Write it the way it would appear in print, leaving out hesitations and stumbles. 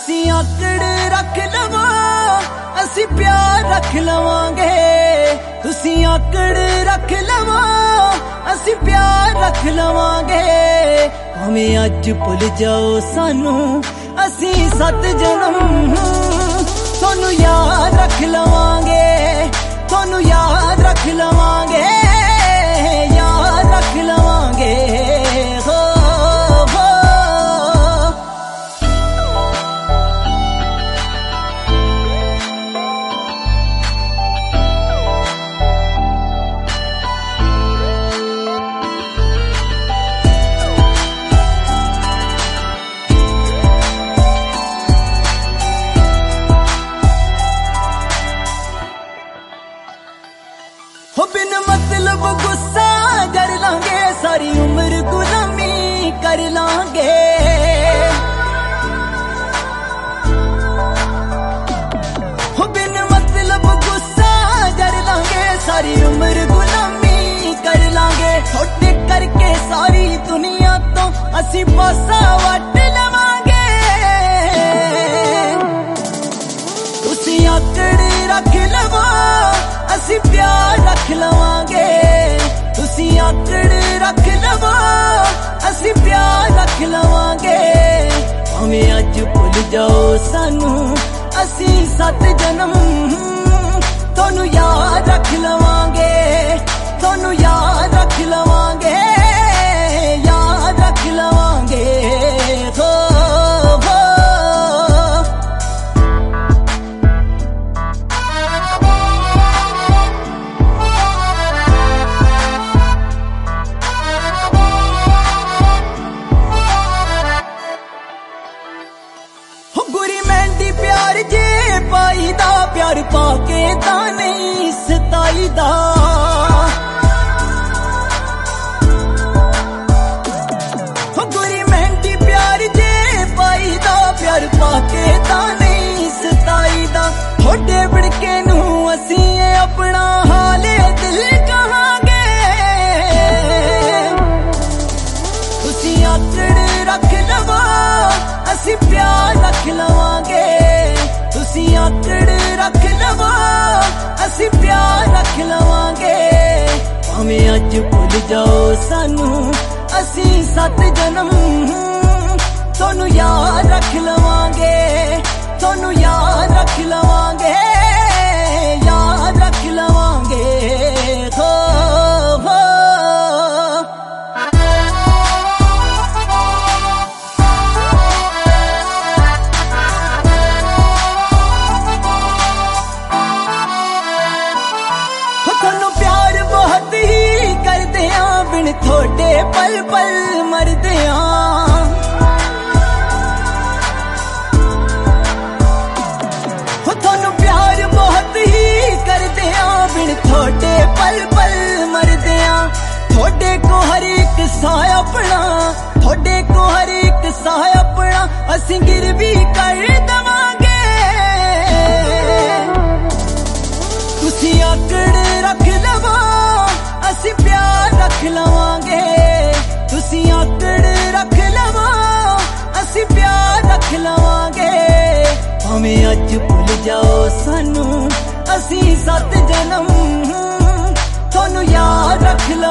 तुसी आकड़ रख लवो असी प्यार रख लवांगे। तुसी आकड़ रख लवो असी प्यार रख लवांगे। भावें अज भुल जाओ सानू असी 7 जन्म थोनू याद रख लवांगे। थोनू याद रख लवांगे, याद रख लवांगे। हो बिन मतलब गुस्सा कर लांगे, सारी उम्र गुलामी कर लांगे। बिन मतलब गुस्सा कर लांगे, सारी उम्र गुलामी कर लांगे। छोटे करके सारी दुनिया तो असी पासा वट लवांगे। तुसी आकड़ रख लवो असी प्यार रख लवांगे। तुसी आकड़ रख लवो असी प्यार रख लवांगे। भावें अज भुल जाओ सानू असी 7 जन्म थोनू याद रख लवांगे। थोनू याद रख लवांगे, याद रख लवांगे। हो प्यार जे पाई दा, प्यार पाके दा नहीं सताई दा। गुरी मेहंदी प्यार जे पाई दा, प्यार पाके दा नहीं सताई दा। थोड़े बिड़के नू असी अपना हाले दिल कहांगे। तुसी आकड़ रख लवो असी प्यार रख लवांगे। तुसी आकड़ रख लवो असी प्यार रख लवांगे। भावें अज भुल जाओ सानू असी 7 जन्म थोनू याद रख लवांगे। थोनू याद रख लवांगे, याद रख लवांगे। हो थोड़े पल पल मरदे थोनू प्यार बहुत ही करदे बिन थोड़े पल पल मरदे। थोड़े को हर एक साह अपना, थोड़े को हर एक साह अपना असी गिरवी कर दवांगे। तुसी आकड़ रख लवो असी प्यार रख लवांगे। तुसी आकड़ रख लवो असी प्यार रख लवांगे। भावें अज भुल जाओ सानू असी 7 जन्म थोनू याद रख लवांगे।